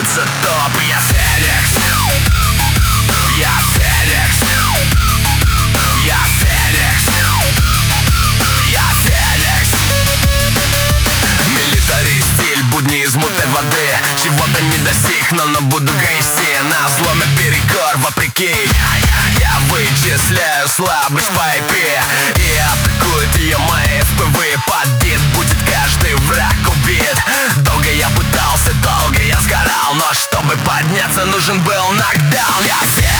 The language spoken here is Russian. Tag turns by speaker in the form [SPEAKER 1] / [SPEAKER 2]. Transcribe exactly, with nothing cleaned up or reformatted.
[SPEAKER 1] становится топ. Я Феникс, я Феникс, я Феникс, я Феникс. Милитари стиль, будни из мутной воды. Чего-то не достиг, но, но буду грести. На взломе перекор вопреки. Я вычисляю слабость по ай пи и атакуют ее мои эф пи ви. Под бит будет каждый враг убит. Долго я пытался, долго я сгорал, но чтобы подняться, нужен был нокдаун. Я